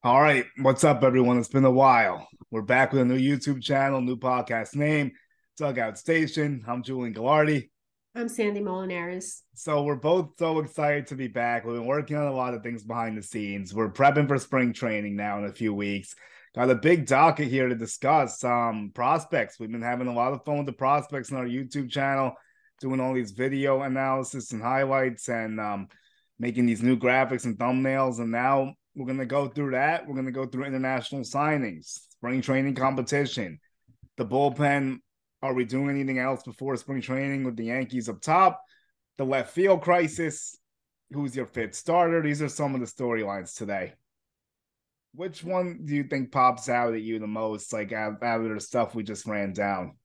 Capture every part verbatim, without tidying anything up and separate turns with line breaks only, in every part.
All right, what's up, everyone? It's been a while. We're back with a new YouTube channel, new podcast name, Dugout Station. I'm Julian Gallardi.
I'm Sandy Molinares.
So we're both so excited to be back. We've been working on a lot of things behind the scenes. We're prepping for spring training now in a few weeks. Got a big docket here to discuss um, prospects. We've been having a lot of fun with the prospects on our YouTube channel, doing all these video analysis and highlights and um, making these new graphics and thumbnails. And now we're going to go through that. We're going to go through international signings, spring training competition, the bullpen. Are we doing anything else before spring training with the Yankees up top? The left field crisis. Who's your fifth starter? These are some of the storylines today. Which one do you think pops out at you the most, like out, out of the stuff we just ran down?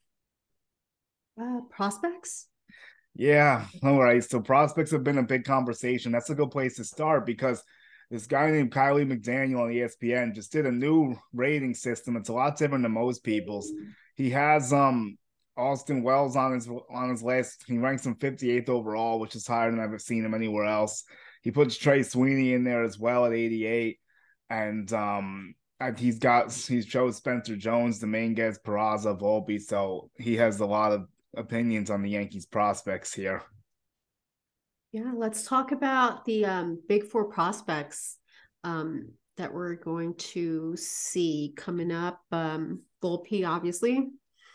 Uh, prospects?
Yeah, all right. So prospects have been a big conversation. That's a good place to start because this guy named Kiley McDaniel on E S P N just did a new rating system. It's a lot different than most people's. He has um Austin Wells on his on his list. He ranks him fifty-eighth overall, which is higher than I've seen him anywhere else. He puts Trey Sweeney in there as well at eighty-eight, and um he's got he's chose Spencer Jones, Dominguez, Peraza, Volpe. So he has a lot of opinions on the Yankees prospects here.
Yeah, let's talk about the um, big four prospects um, that we're going to see coming up. Um, Volpe, obviously.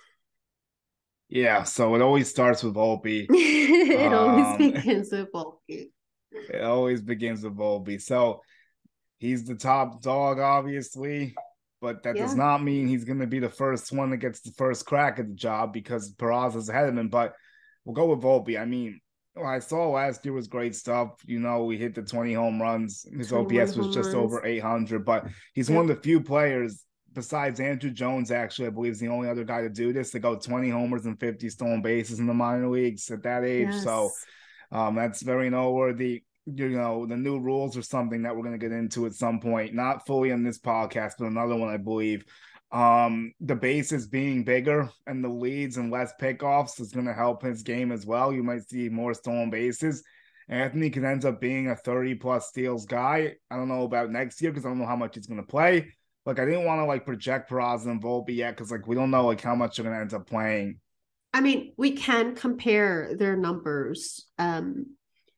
Yeah, so it always starts with Volpe.
It always
Um,
begins with Volpe.
it always begins with Volpe. So he's the top dog, obviously, but that does
Yeah.
not mean he's going to be the first one that gets the first crack at the job because Peraza's ahead of him. But we'll go with Volpe. I mean, what I saw last year was great stuff. You know, we hit the twenty home runs. His
twenty-one
O P S was
home
just
runs.
over eight hundred, but he's
Yep.
one of the few players besides Andrew Jones, actually, I believe is the only other guy to do this to go twenty homers and fifty stolen bases in the minor leagues at that age. So
Yes.
um, that's very noteworthy. You know, the new rules are something that we're going to get into at some point, not fully in this podcast, but another one, I believe. Um, the bases being bigger and the leads and less pickoffs is going to help his game as well. You might see more stolen bases. Anthony could end up being a thirty plus steals guy. I don't know about next year because I don't know how much he's going to play. Like, I didn't want to like project Peraza and Volpe yet because like we don't know like how much they're going to end up playing.
I mean, we can compare their numbers um,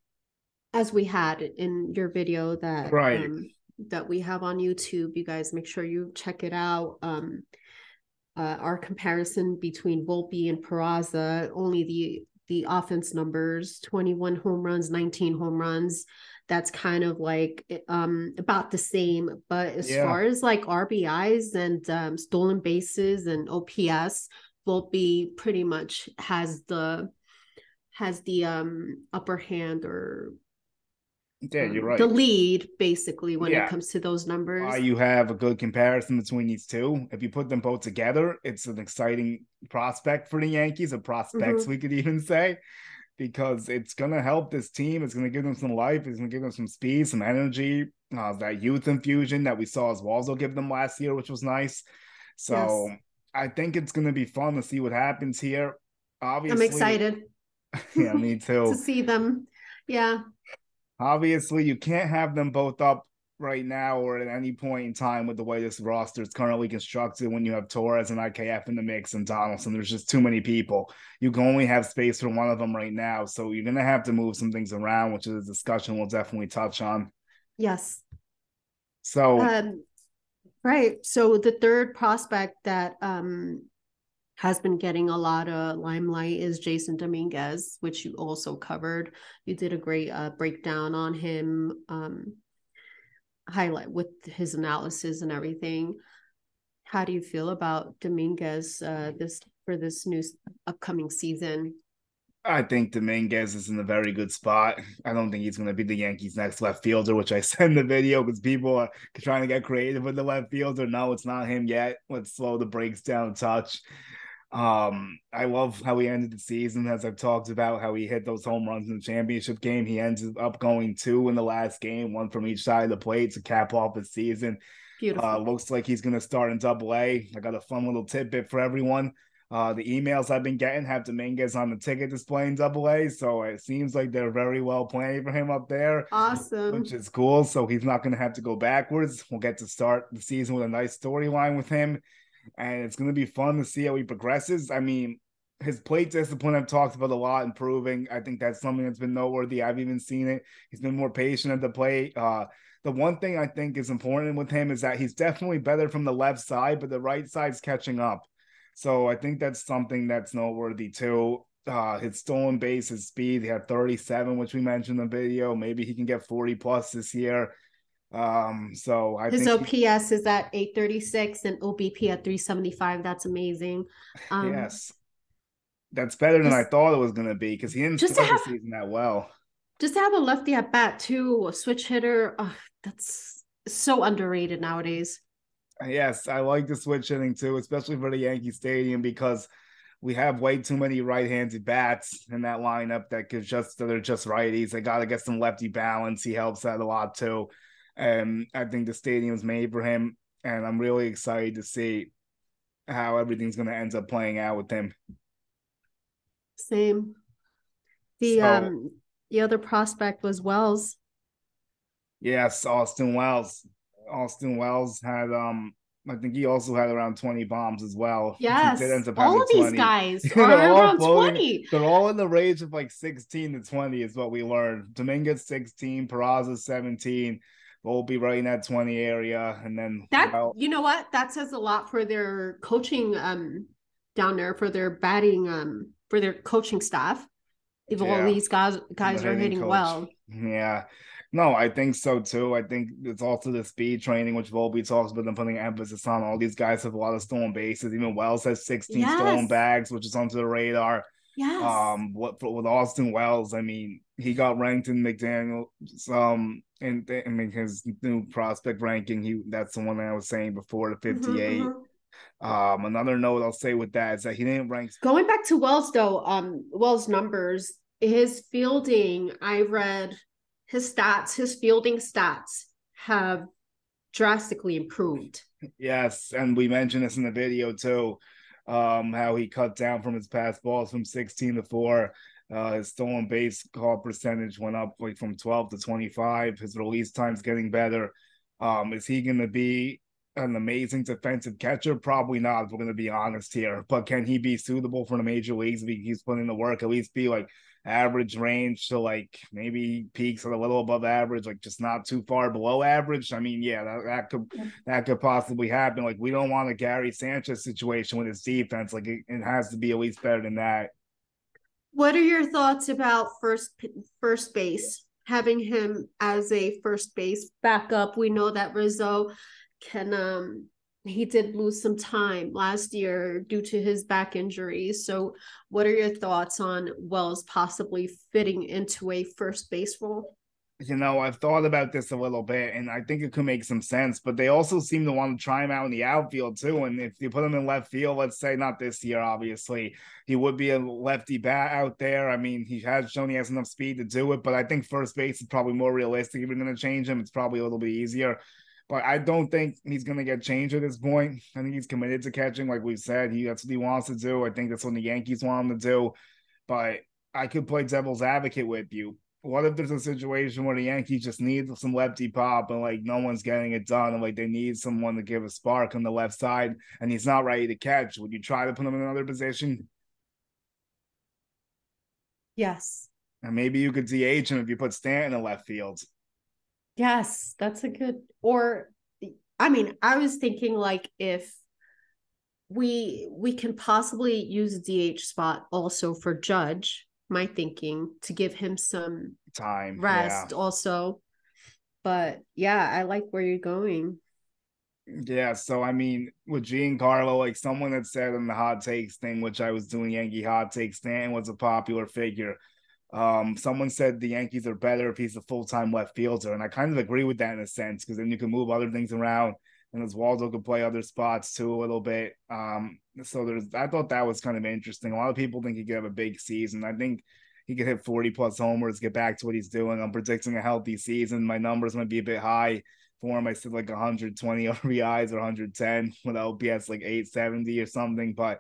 as we had in your video that
Right.
um, that we have on YouTube. You guys make sure you check it out. Um, uh, our comparison between Volpe and Peraza, only the the offense numbers, twenty-one home runs, nineteen home runs. That's kind of like um, about the same. But as
Yeah.
far as like R B Is and um, stolen bases and O P S, Volpe pretty much has the has the um, upper hand or
Yeah, you're
um, the
right.
lead basically when it
Yeah.
comes to those
Why
numbers.
you have a good comparison between these two. If you put them both together, it's an exciting prospect for the Yankees, or prospects,
Mm-hmm.
we could even say, because it's going to help this team. It's going to give them some life. It's going to give them some speed, some energy, uh, that youth infusion that we saw as Waldo give them last year, which was nice. So
Yes,
I think it's going to be fun to see what happens here.
I'm
Obviously,
excited
yeah, me
to
too.
see them. Yeah.
Obviously, you can't have them both up right now or at any point in time with the way this roster is currently constructed when you have Torres and I K F in the mix and Donaldson. There's just too many people. You can only have space for one of them right now. So you're going to have to move some things around, which is a discussion we'll definitely touch on.
Yes.
So,
Um, right. So the third prospect that um, has been getting a lot of limelight is Jason Dominguez, which you also covered. You did a great uh, breakdown on him, um, highlight with his analysis and everything. How do you feel about Dominguez uh, this for this new upcoming season?
I think Dominguez is in a very good spot. I don't think he's going to be the Yankees' next left fielder, which I said in the video because people are trying to get creative with the left fielder. No, it's not him yet. Let's slow the brakes down a touch. Um, I love how he ended the season, as I've talked about, how he hit those home runs in the championship game. He ended up going two in the last game, one from each side of the plate to cap off his season. Uh,
Beautiful.
looks like he's going to start in double A. I got a fun little tidbit for everyone. Uh, the emails I've been getting have Dominguez on the ticket display in Double A, so it seems like they're very well planning for him up there, which
Awesome.
is cool. So he's not going to have to go backwards. We'll get to start the season with a nice storyline with him, and it's going to be fun to see how he progresses. I mean, his plate discipline I've talked about a lot, improving. I think that's something that's been noteworthy. I've even seen it. He's been more patient at the plate. Uh, the one thing I think is important with him is that he's definitely better from the left side, but the right side's catching up. So I think that's something that's noteworthy too. Uh, his stolen base, his speed, he had thirty-seven, which we mentioned in the video. Maybe he can get forty plus this year. Um, so I
His
think he,
O P S is at eight thirty-six and O B P at three seventy-five. That's amazing. Um,
yes, that's better than I
just
thought it was going to be because he didn't
just to
start the
have
season that well.
just to have a lefty at bat too, a switch hitter. Oh, that's so underrated nowadays.
Yes, I like the switch hitting too, especially for the Yankee Stadium because we have way too many right-handed bats in that lineup that could just that are just righties. They got to get some lefty balance. He helps that a lot too, and I think the stadium's made for him. And I'm really excited to see how everything's going to end up playing out with him.
Same. The
So
um the other prospect was Wells.
yes, Austin Wells. Austin Wells had um I think he also had around twenty bombs as well. He did
Yes,
end up
all
having
of these
twenty.
guys
They're
are
all
around
floating.
twenty.
They're all in the range of like sixteen to twenty is what we learned. Dominguez sixteen, Peraza seventeen. We'll be right in that twenty area. And then
That
well,
you know what? That says a lot for their coaching um down there, for their batting um for their coaching staff. If all
yeah,
these guys
the
guys are
hitting
hitting
coach.
well.
Yeah. No, I think so too. I think it's also the speed training, which Volpe talks about them putting emphasis on. All these guys have a lot of stolen bases. Even Wells has sixteen stolen
Yes.
bags, which is onto the radar.
Yes.
Um, what with Austin Wells, I mean, he got ranked in McDaniel's um in, in his new prospect ranking. He that's the one that I was saying before, the
Mm-hmm,
fifty-eight.
mm-hmm.
Um, another note I'll say with that is that he didn't rank.
Going back to Wells though, um, Wells' numbers, his fielding, I read his stats, his fielding stats have drastically improved.
Yes, and we mentioned this in the video too. Um, how he cut down from his pass balls from sixteen to four. Uh, his stolen base call percentage went up like from twelve to twenty-five. His release time's getting better. Um, is he going to be an amazing defensive catcher? Probably not, if we're going to be honest here. But can he be suitable for the major leagues if he keeps putting the work? At least be like average range to like maybe peaks at a little above average, like just not too far below average. I mean, yeah, that, that could that could possibly happen. Like we don't want a Gary Sanchez situation with his defense. Like it, it has to be at least better than that.
What are your thoughts about first first base? Having him as a first base backup. We know that Rizzo can um he did lose some time last year due to his back injury. So what are your thoughts on Wells possibly fitting into a first base role?
You know, I've thought about this a little bit, and I think it could make some sense. But they also seem to want to try him out in the outfield too. And if you put him in left field, let's say not this year, obviously, he would be a lefty bat out there. I mean, he has shown he has enough speed to do it, but I think first base is probably more realistic. If you're going to change him, it's probably a little bit easier. But I don't think he's going to get changed at this point. I think he's committed to catching, like we said. He that's what he wants to do. I think that's what the Yankees want him to do. But I could play devil's advocate with you. What if there's a situation where the Yankees just need some lefty pop and like no one's getting it done and like they need someone to give a spark on the left side and he's not ready to catch? Would you try to put him in another position?
Yes.
And maybe you could D H him if you put Stanton in left field.
Yes, that's a good or I mean, I was thinking like if we we can possibly use a D H spot also for Judge, my thinking, to give him some
Time, yeah.
rest also. But yeah, I like where you're going.
Yeah, so I mean, with Giancarlo, like someone that said in the hot takes thing, which I was doing Yankee hot takes, Stanton was a popular figure. Um, someone said the Yankees are better if he's a full-time left fielder, and I kind of agree with that in a sense because then you can move other things around, and Oswaldo could play other spots too a little bit. Um, so there's, I thought that was kind of interesting. A lot of people think he could have a big season. I think he could hit forty plus homers, get back to what he's doing. I'm predicting a healthy season. My numbers might be a bit high for him. I said like one hundred twenty R B Is or one hundred ten with O P S like eight seventy or something, but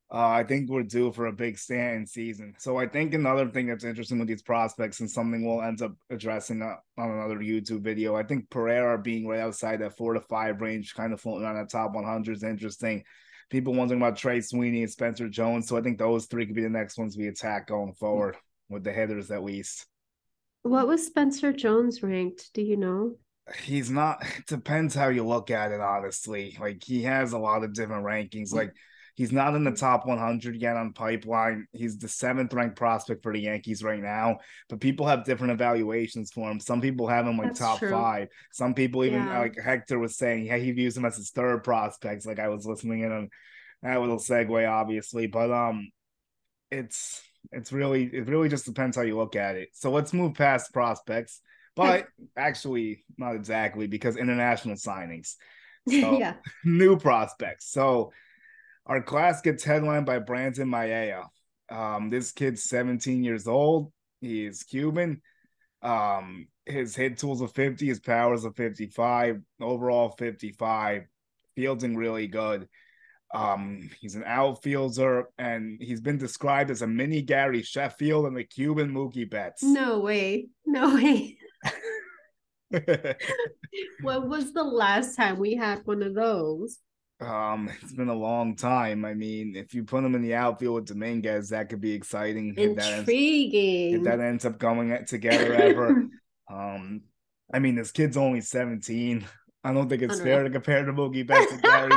Uh, I think we're due for a big Stanton season. So I think another thing that's interesting with these prospects and something we'll end up addressing uh, on another YouTube video. I think Pereira being right outside that four to five range, kind of floating on that top one hundred is interesting. People wondering about Trey Sweeney and Spencer Jones. So I think those three could be the next ones we attack going forward with the hitters at least.
What was Spencer Jones ranked? Do you know?
He's not, it depends how you look at it, honestly. Like he has a lot of different rankings. Like he's not in the top one hundred yet on Pipeline. He's the seventh ranked prospect for the Yankees right now, but people have different evaluations for him. Some people have him like
That's
top
true.
five. Some people even,
Yeah.
like Hector was saying, yeah, he views him as his third prospect. Like I was listening in on that little segue, obviously, but um, it's it's really it really just depends how you look at it. So let's move past prospects, but actually not exactly because international signings. So
Yeah.
new prospects. So our class gets headlined by Brandon Mayea. Um, this kid's seventeen years old. He is Cuban. Um, his hit tools are fifty, his powers are fifty-five, overall fifty-five, fielding really good. Um, he's an outfielder, and he's been described as a mini Gary Sheffield and the Cuban Mookie Betts.
No way. No way. When was the last time we had one of those?
Um, it's been a long time. I mean, if you put him in the outfield with Dominguez, that could be exciting. If that ends,
Intriguing.
if that ends up going together ever. Um, I mean, this kid's only seventeen. I don't think it's
Unreal.
fair to compare to Mookie Betts and Gary.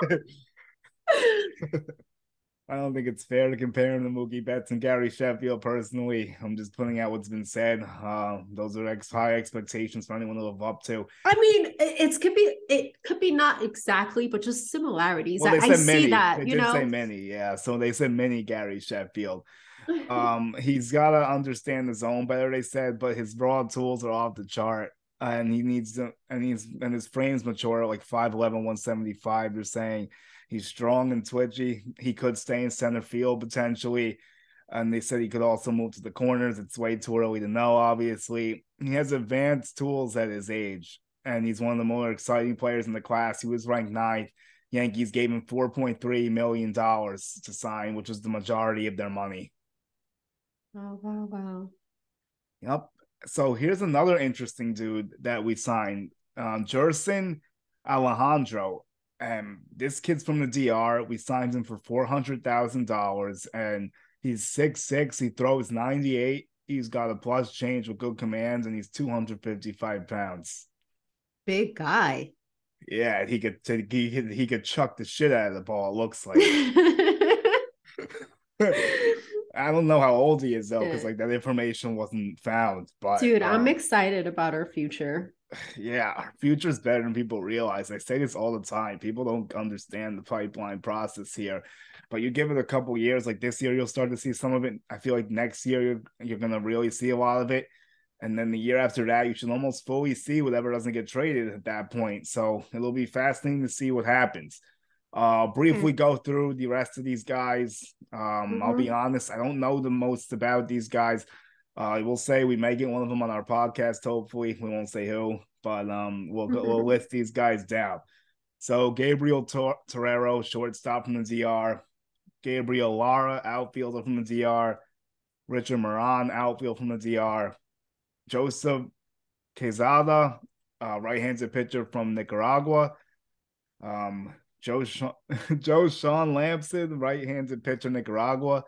I don't think it's fair to compare him to Mookie Betts and Gary Sheffield. Personally, I'm just putting out what's been said. Uh, those are ex- high expectations for anyone to live up to.
I mean, it, it's could be it could be not exactly, but just similarities.
Well, they
I,
said
I see
many.
that.
They
you
did
know,
say many, yeah. So they said many Gary Sheffield. Um, he's got to understand the zone better. They said, but his raw tools are off the chart, uh, and he needs to. And he's and his frame's mature at like five eleven, one seventy-five. They're saying he's strong and twitchy. He could stay in center field potentially. And they said he could also move to the corners. It's way too early to know, obviously. He has advanced tools at his age, and he's one of the more exciting players in the class. He was ranked ninth. Yankees gave him four point three million dollars to sign, which was the majority of their money.
Oh, wow, wow.
Yep. So here's another interesting dude that we signed, um, Jerson Alejandro. And this kid's from the D R. We signed him for four hundred thousand dollars, and he's six six. He throws ninety-eight. He's got a plus change with good command, and he's two hundred fifty-five pounds.
Big guy.
Yeah, he could he could, he could chuck the shit out of the ball, it looks like. I don't know how old he is though, because like that information wasn't found. But
dude,
um,
I'm excited about our future.
Yeah, our future is better than people realize. I say this all the time. People don't understand the pipeline process here. But you give it a couple years, like this year, you'll start to see some of it. I feel like next year you're, you're gonna really see a lot of it. And then the year after that, you should almost fully see whatever doesn't get traded at that point. So it'll be fascinating to see what happens. Uh, briefly mm. go through the rest of these guys. Um, mm-hmm. I'll be honest, I don't know the most about these guys. Uh, I will say we may get one of them on our podcast. Hopefully, we won't say who, but um, we'll mm-hmm. we'll list these guys down. So Gabriel Tor- Torrero, shortstop from the D R. Gabriel Lara, outfielder from the D R. Richard Moran, outfield from the D R. Joseph Quezada, uh, right-handed pitcher from Nicaragua. Um, Joe Sean, Joe Sean Lamson, right-handed pitcher, Nicaragua.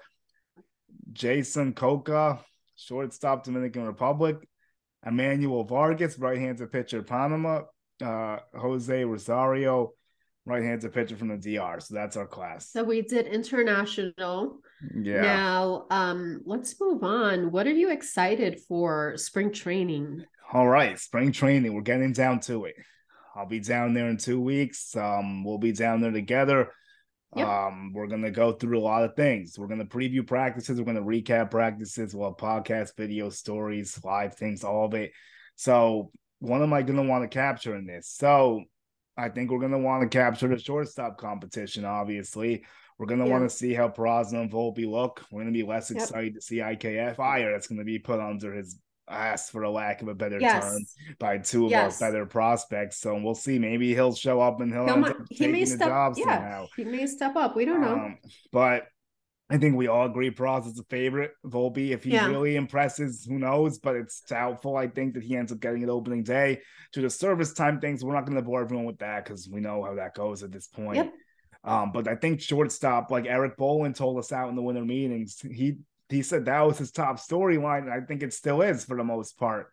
Jason Coca, shortstop, Dominican Republic. Emmanuel Vargas, right-handed pitcher, Panama. Uh, Jose Rosario, right-handed pitcher from the D R. So that's our class.
So we did international.
Yeah.
Now, um, let's move on. What are you excited for spring training?
All right, spring training. We're getting down to it. I'll be down there in two weeks. Um, we'll be down there together. Yep. Um, we're gonna go through a lot of things. We're gonna preview practices. We're gonna recap practices. We'll have podcast, video, stories, live things, all of it. So, what am I gonna want to capture in this? So, I think we're gonna want to capture the shortstop competition. Obviously, we're gonna yeah. want to see how Peraza and Volpe look. We're gonna be less yep. excited to see I K F fire that's gonna be put under his ass, for a lack of a better yes. term, by two of yes. our better prospects. So we'll see. Maybe he'll show up and he'll, he'll end up
he
taking
may
the
step,
job
yeah,
somehow.
He may step up. We don't know. Um,
but I think we all agree Pross is a favorite. Volpe, if he
Yeah.
really impresses, who knows? But it's doubtful, I think, that he ends up getting it opening day. To the service time things, we're not going to bore everyone with that because we know how that goes at this point.
Yep.
Um, but I think shortstop, like Eric Bolin told us out in the winter meetings, he he said that was his top storyline, and I think it still is for the most part.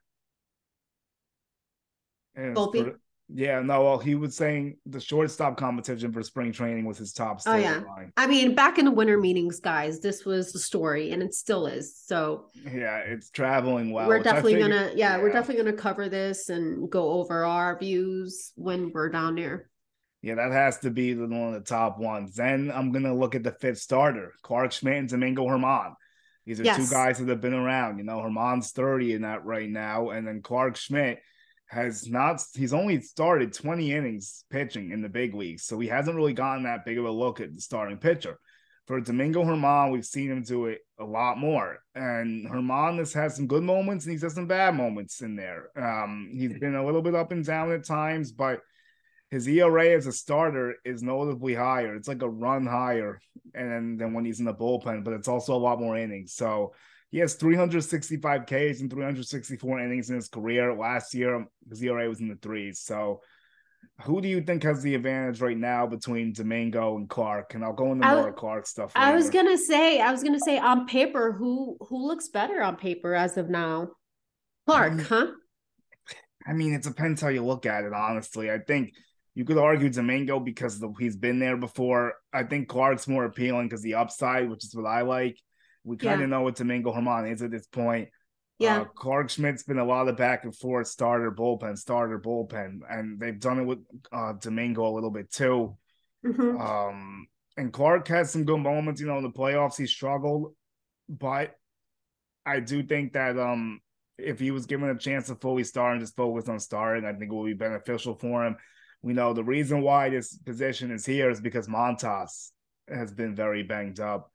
And
Volpe.
for yeah, no, well, he was saying the shortstop competition for spring training was his top
Oh yeah.
storyline.
I mean, back in the winter meetings, guys, this was the story, and it still is. So
Yeah, it's traveling well.
we're
Which I
definitely
figure,
gonna, yeah,
yeah.
we're definitely gonna cover this and go over our views when we're down there.
Yeah, that has to be the, one of the top ones. Then I'm gonna look at the fifth starter, Clark Schmidt and Domingo Germán. These are two
Yes.
guys that have been around. You know, Germán's thirty in that right now, and then Clark Schmidt has not. He's only started twenty innings pitching in the big leagues, so he hasn't really gotten that big of a look at the starting pitcher. For Domingo Germán, we've seen him do it a lot more, and Germán has had some good moments and he's had some bad moments in there. Um, he's been a little bit up and down at times, but his E R A as a starter is notably higher. It's like a run higher and than when he's in the bullpen, but it's also a lot more innings. So he has three hundred sixty-five Ks and three hundred sixty-four innings in his career. Last year, his E R A was in the threes. So who do you think has the advantage right now between Domingo and Clark? And I'll go into more
I,
of Clark stuff
I was
later.
gonna say, I was gonna say on paper, who who looks better on paper as of now?
I
Clark,
mean,
huh?
I mean, it depends how you look at it, honestly. I think you could argue Domingo because the, he's been there before. I think Clark's more appealing because the upside, which is what I like. We kind
Yeah.
of know what Domingo Germán is at this point. Uh,
Yeah.
Clark Schmidt's been a lot of back and forth, starter, bullpen, starter, bullpen, and they've done it with uh, Domingo a little bit too.
Mm-hmm.
Um, and Clark has some good moments. You know, in the playoffs, he struggled, but I do think that um, if he was given a chance to fully start and just focus on starting, I think it would be beneficial for him. We know the reason why this position is here is because Montas has been very banged up.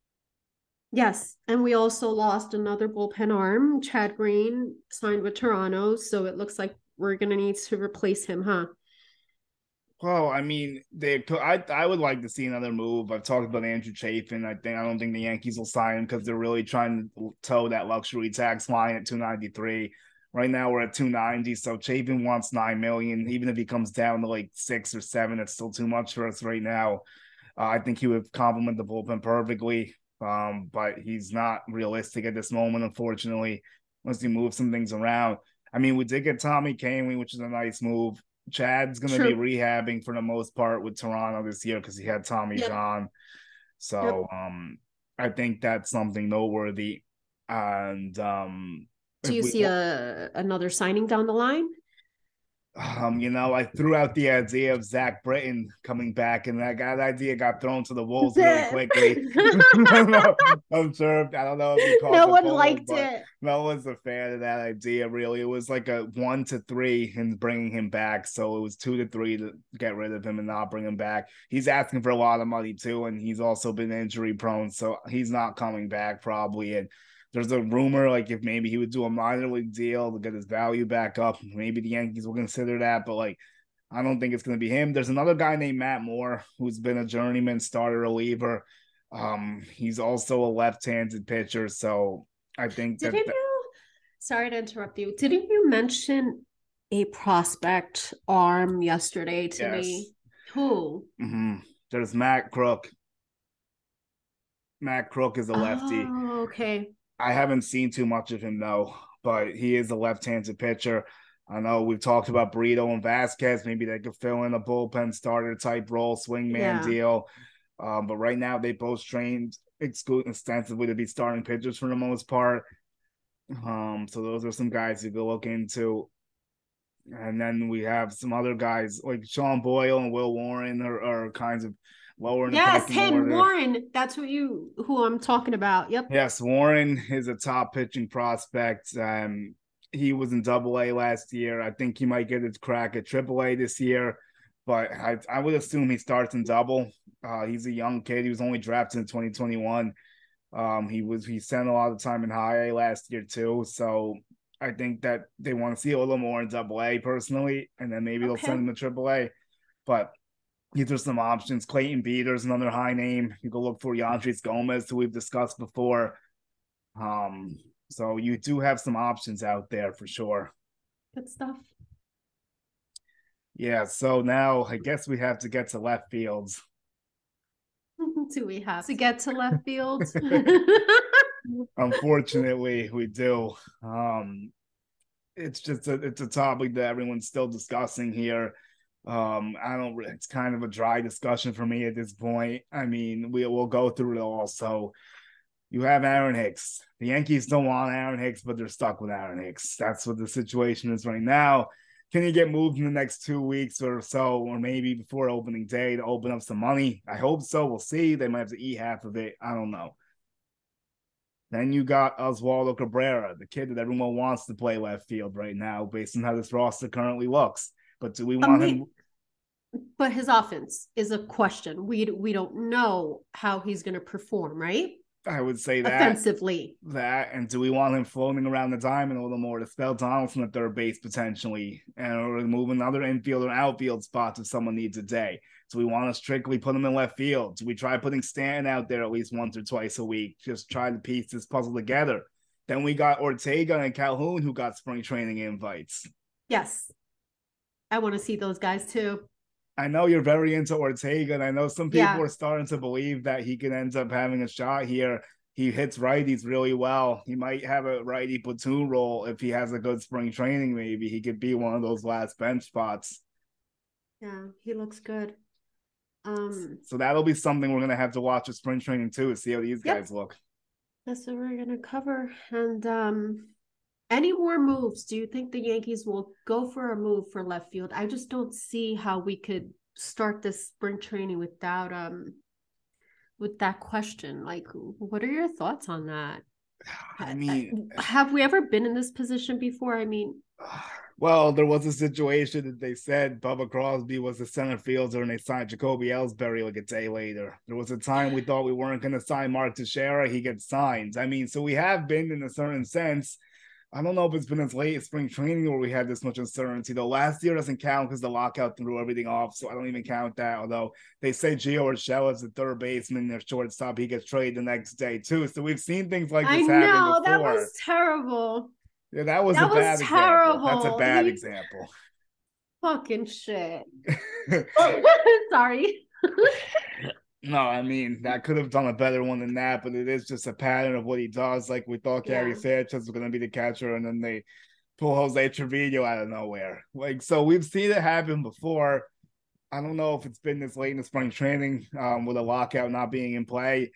Yes. And we also lost another bullpen arm. Chad Green signed with Toronto. So it looks like we're going to need to replace him, huh?
Well, I mean, they. I I would like to see another move. I've talked about Andrew Chafin. I think I don't think the Yankees will sign him because they're really trying to toe that luxury tax line at two ninety-three. Right now we're at two ninety, so Chafin wants nine million. Even if he comes down to like six or seven, it's still too much for us right now. Uh, I think he would complement the bullpen perfectly, um, but he's not realistic at this moment, unfortunately, unless he moves some things around. I mean, we did get Tommy Kahnle, which is a nice move. Chad's going to be
True.
rehabbing for the most part with Toronto this year because he had Tommy
Yep.
John. So
Yep.
um, I think that's something noteworthy. And um,
Do
if
you
we
see a another signing down the line?
Um, you know, I threw out the idea of Zach Britton coming back, and that, that idea got thrown to the wolves really quickly. No, I'm sure. I don't know if you caught
No
the
one
poll,
liked
but
it.
no one's a fan of that idea. Really, it was like a one to three in bringing him back, so it was two to three to get rid of him and not bring him back. He's asking for a lot of money too, and he's also been injury prone, so he's not coming back probably. And there's a rumor like if maybe he would do a minor league deal to get his value back up, maybe the Yankees will consider that. But like, I don't think it's going to be him. There's another guy named Matt Moore who's been a journeyman starter reliever. Um, he's also a left-handed pitcher, so I think that.
Didn't
that
you? Sorry to interrupt you. Didn't you mention a prospect arm yesterday to
yes.
me? Who?
Mm-hmm. There's Matt Crook. Matt Crook is a lefty.
Oh, okay.
I haven't seen too much of him though, but he is a left-handed pitcher. I know we've talked about Burrito and Vasquez. Maybe they could fill in a bullpen starter type role, swingman
Yeah.
deal. Um, but right now they both trained extensively to be starting pitchers for the most part. Um, so those are some guys you could look into. And then we have some other guys like Sean Boyle and Will Warren are, are kinds of lower in the
Yes,
pecking
him,
order.
Warren. That's who you who I'm talking about. Yep.
Yes, Warren is a top pitching prospect. Um, he was in Double A last year. I think he might get his crack at Triple A this year, but I, I would assume he starts in Double. Uh, he's a young kid. He was only drafted in twenty twenty-one. Um, he was he spent a lot of time in High A last year too. So I think that they want to see a little more in Double A personally, and then maybe they'll
Okay.
send him to Triple A. But These are some options. Clayton Beater's another high name. You go look for Yandres Gomez, who we've discussed before. Um, so you do have some options out there for sure.
Good stuff.
Yeah, so now I guess we have to get to left fields.
Do we have to get to left field?
Unfortunately, we do. Um, it's just a it's a topic that everyone's still discussing here. Um, I don't. It's kind of a dry discussion for me at this point. I mean, we will go through it all. So you have Aaron Hicks. The Yankees don't want Aaron Hicks, but they're stuck with Aaron Hicks. That's what the situation is right now. Can he get moved in the next two weeks or so, or maybe before opening day to open up some money? I hope so. We'll see. They might have to eat half of it. I don't know. Then you got Oswaldo Cabrera, the kid that everyone wants to play left field right now, based on how this roster currently looks. But do we want him?
But his offense is a question. We we don't know how he's going to perform, right?
I would say that
offensively.
That and do we want him floating around the diamond a little more to spell Donaldson at third base potentially, and or move another infield or outfield spots if someone needs a day? Do we want to strictly put him in left field? Do we try putting Stanton out there at least once or twice a week? Just try to piece this puzzle together. Then we got Ortega and Calhoun who got spring training invites.
Yes, I want to see those guys too.
I know you're very into Ortega, and I know some people yeah. are starting to believe that he can end up having a shot here. He hits righties really well. He might have a righty platoon role if he has a good spring training. Maybe he could be one of those last bench spots.
Yeah, he looks good. Um,
so that'll be something we're going to have to watch with spring training too, to see how these yep. guys look.
That's what we're going to cover. And um, any more moves? Do you think the Yankees will go for a move for left field? I just don't see how we could start this spring training without um with that question. Like, what are your thoughts on that?
I mean,
have we ever been in this position before? I mean,
well, there was a situation that they said Bubba Crosby was the center fielder and they signed Jacoby Ellsbury like a day later. There was a time we thought we weren't going to sign Mark Teixeira. He gets signed. I mean, so we have been in a certain sense. I don't know if it's been as late as spring training where we had this much uncertainty, though. Last year doesn't count because the lockout threw everything off, so I don't even count that. Although they say Gio Urshela is the third baseman, their shortstop, he gets traded the next day, too. So we've seen things like this
I
happen
know,
before.
That was terrible.
Yeah, that was
that
a bad
was terrible.
example. That's a bad
he...
example.
Fucking shit. Sorry.
No, I mean, that could have done a better one than that, but it is just a pattern of what he does. Like, we thought Gary yeah. Sanchez was going to be the catcher, and then they pull Jose Trevino out of nowhere. Like, so we've seen it happen before. I don't know if it's been this late in the spring training um, with a lockout not being in play.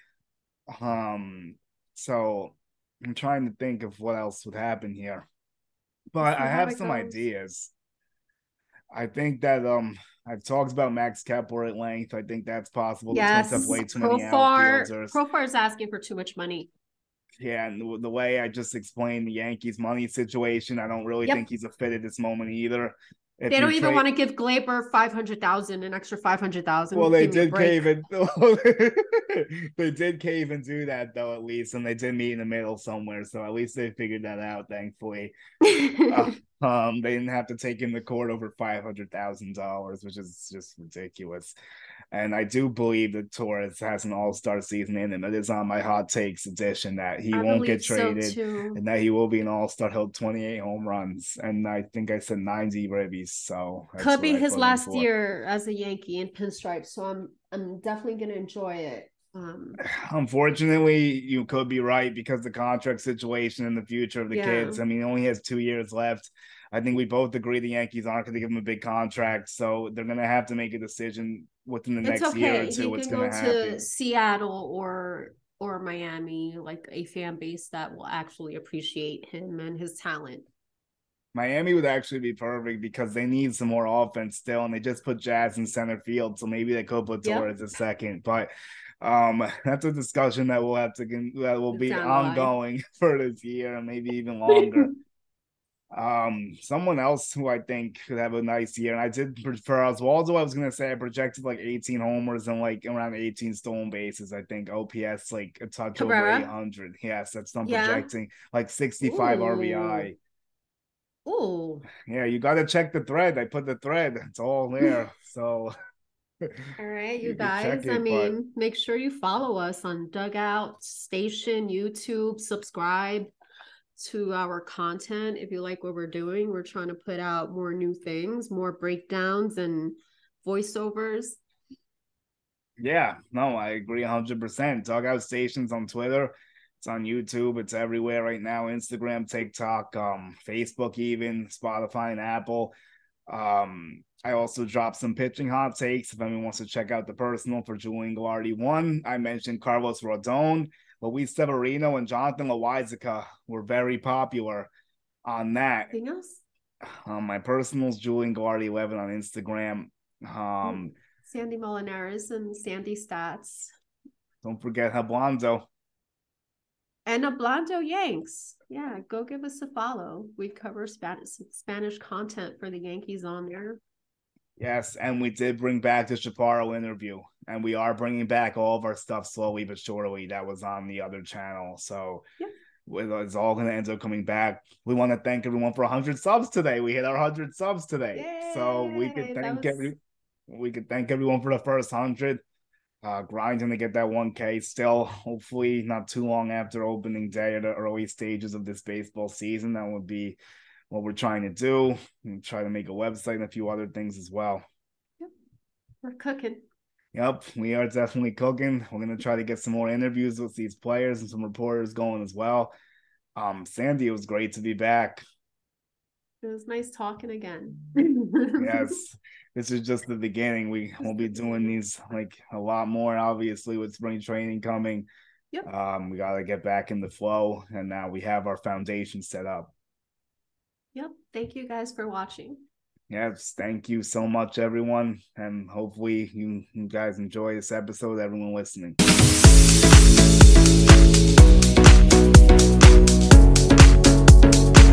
Um, so I'm trying to think of what else would happen here. But I have some goes. ideas. I think that um I've talked about Max Kepler at length. I think that's possible.
Yes,
to way too
Profar,
many outfielders.
Profar is asking for too much money.
Yeah, and the, the way I just explained the Yankees' money situation, I don't really yep. think he's a fit at this moment either.
If they don't even trade... want to give Glaber five hundred thousand, an extra five hundred thousand.
Well, they did cave and they did cave and do that though, at least, and they did meet in the middle somewhere. So at least they figured that out, thankfully. uh, um, they didn't have to take him to court over five hundred thousand dollars, which is just ridiculous. And I do believe that Torres has an all-star season in him. It is on my hot takes edition that he I won't get traded
so
and that he will be an all-star. He'll twenty-eight home runs. And I think I said ninety ribbies. So
could be his last year as a Yankee in pinstripe. So I'm I'm definitely gonna enjoy it. Um,
Unfortunately, you could be right because the contract situation and the future of the yeah. kids. I mean, he only has two years left. I think we both agree the Yankees aren't going to give him a big contract, so they're going to have to make a decision within the
it's
next
okay.
year or two.
He
what's
can
going
go
to happen?
To Seattle or or Miami, like a fan base that will actually appreciate him and his talent.
Miami would actually be perfect because they need some more offense still, and they just put Jazz in center field, so maybe they could put Torres yep. a second, but. Um, that's a discussion that we'll have to that will be ongoing for this year and maybe even longer. um, someone else who I think could have a nice year, and I did for Oswaldo, I was gonna say I projected like eighteen homers and like around eighteen stolen bases. I think O P S like a touch Cabrera. Over eight hundred. Yes, that's not yeah. projecting like sixty-five Ooh. R B I.
Oh,
yeah, you got to check the thread. I put the thread. It's all there. So.
All right, you,
You could
guys.
check
I
it, but
mean, make sure you follow us on Dugout Station, YouTube, subscribe to our content if you like what we're doing. We're trying to put out more new things, more breakdowns and voiceovers.
yeah, no, I agree one hundred percent. Dugout Stations on Twitter. It's on YouTube. It's everywhere right now. Instagram, TikTok, um, Facebook, even Spotify and Apple. Um, I also dropped some pitching hot takes. If anyone wants to check out the personal for Julian Galardi one, I mentioned Carlos Rodon, Luis Severino, and Jonathan Loizaga were very popular on that.
Anything else?
Um, my personals, Julian Galardi eleven on Instagram. Um,
Sandy Molinares and Sandy Stats.
Don't forget Hablando.
And Hablando Yanks. Yeah, go give us a follow. We cover Spanish Spanish content for the Yankees on there.
Yes, and we did bring back the Chaparro interview, and we are bringing back all of our stuff slowly but surely that was on the other channel. So yep. It's all going to end up coming back. We want to thank everyone for one hundred subs today. We hit our one hundred subs today. Yay! So we could thank was... every we could thank everyone for the first one hundred. Uh, grinding to get that one K still, hopefully not too long after opening day or the early stages of this baseball season. That would be what we're trying to do, and try to make a website and a few other things as well.
Yep. We're cooking.
Yep, we are definitely cooking. We're going to try to get some more interviews with these players and some reporters going as well. Um, Sandy, it was great to be back.
It was nice talking again.
Yes, this is just the beginning. We will be doing these like a lot more, obviously, with spring training coming. Yep. Um, we got to get back in the flow, and now we have our foundation set up.
Yep. Thank you guys for watching.
Yes, thank you so much, everyone, and hopefully you, you guys enjoy this episode, everyone listening.